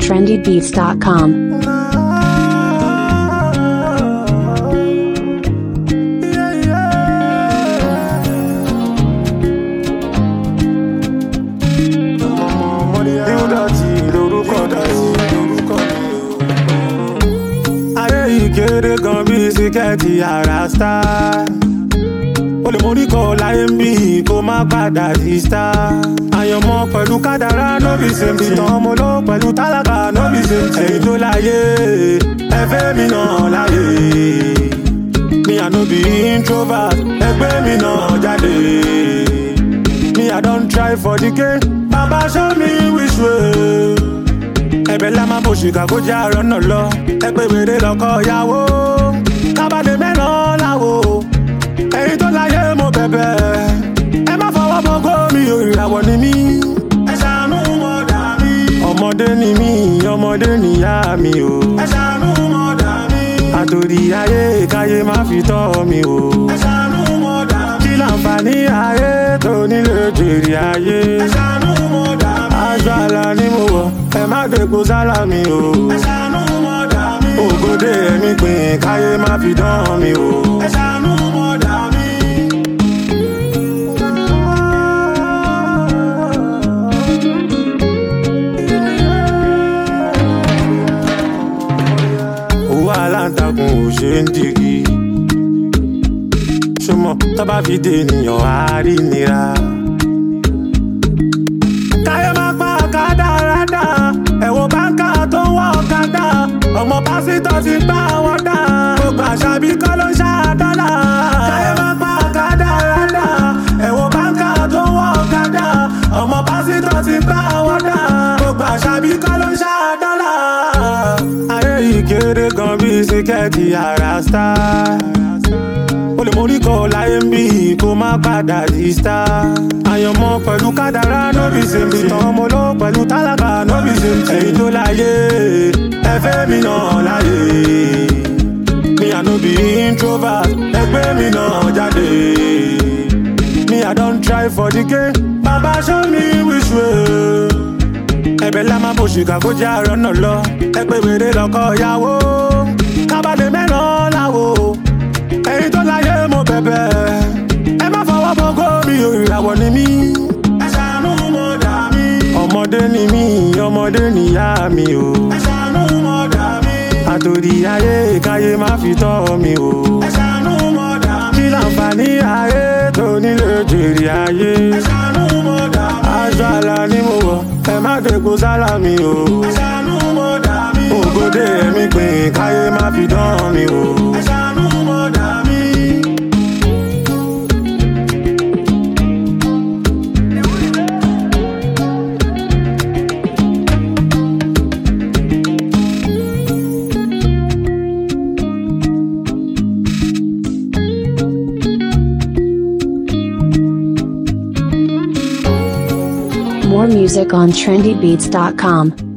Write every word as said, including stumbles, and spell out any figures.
trendy beats dot com. Kéré gan bí síkẹ́ẹ̀tì ara star. O lè mórí kọ láyé ń bí kó má padà sí star. Àyànmọ́ pẹ̀lú kádàrá no be same thing. Ìtàn ọmọ ló pẹ̀lú tálákà no be same thing. Èyí tó láyé ẹfẹ́ mi náà láyé. Mi I no be introvert, ẹgbẹ́ mi náà jáde. Me I don try for the game, baba show me which way. Ẹ̀bẹ̀ la máa bò ṣìkà kó jẹ́ àárọ̀ náà lọ. Ẹ pé wèrè lọ́kọ ìyàwó. Kábàdé mẹ́ràn láwo. Ẹ̀yin tó láyé mo bẹ̀bẹ̀. Ẹ má fọwọ́ bọ́gọ́ mi ò ìràwọ̀ ni mí. Ẹ ṣàánú mọ̀dà mi. Ọmọdé ni mí, ọmọdé nìyá mi o. Ẹ ṣàánú mọ̀dà mi. Àtòrí ayé káyé má fi tọ́ mi o. Ẹ ṣàánú mọ̀dà mi. Kí láǹfààní ayé tó nílé jèrè ayé. Ẹ ṣàánú mọ̀dà mi. Aṣọ àlà ni mo wọ̀, ẹ má dèkó sálà mi o. Ẹ ṣàánú mọ̀dà mi. Ògòdè ẹ̀mí pin káyé má fi dán mi o. Ẹ ṣàánú mọ̀dà mi. Owó aláǹtakùn ò ṣe ń digi. Ṣùgbọ́n tó bá fi dé ènìyàn á rí nira. Káyé má pa kádàrádà, ẹ̀wọ̀n báńkà tó ń wá ọ̀kadà. Ọmọ pásítọ̀ ti bá wọn dá. Gbogbo àṣàbí kọ́ ló ń ṣá dọ́là. Káyé má pa kádàrádà, ẹ̀wọ̀n báńkà tó ń wá ọ̀kadà. Ọmọ pásítọ̀ ti bá wọn dá. Gbogbo àṣàbí kọ́ ló ń ṣá dọ́là. Ayé yìí kéré gan bí síkẹ́ẹ̀tì ara star. O lè mórí kọ láyé ń bí kó má padà sí star. Àyànmọ́ pẹ̀lú kádàrá no be same thing. Ìtàn ọmọ ló pẹ̀lú tálákà no be same thing. Èyí tó láyé ẹfẹ́ mi náà láyé. Me I no be introvert, ẹgbẹ́ mi náà jáde. Me I don try for the game, baba show me which way. Ẹ̀bẹ̀ la máa bò ṣìkà kó jẹ́ àárọ̀ náà lọ. Ẹ pé wèrè lọ́kọ ìyàwó. Kábàdé mẹ́ràn láwo. Ẹ̀yin tó láyé mo bẹ̀bẹ̀. Ẹ má fọwọ́ bọ́gọ́ mi ò ìràwọ̀ ni mí. Ẹ ṣàánú mọ̀dà mi. Ọmọdé ni mí, ọmọdé nìyá mi o. Ẹ ṣàánú mọ̀dà mi. Àtòrí ayé káyé má fi tọ́ mi o. Ẹ ṣàánú mọ̀dà mi. Kí láǹfààní ayé tó nílé jèrè ayé. Ẹ ṣàánú mọ̀dà mi. Aṣọ àlà ni mo wọ̀, ẹ má dèkó sálà mi o. Ẹ ṣàánú mọ̀dà mi. Ògòdè ẹ̀mí pin káyé má fi dán mi o. Ẹ ṣàánú mọ̀dà mi. More music on trendy beats dot com.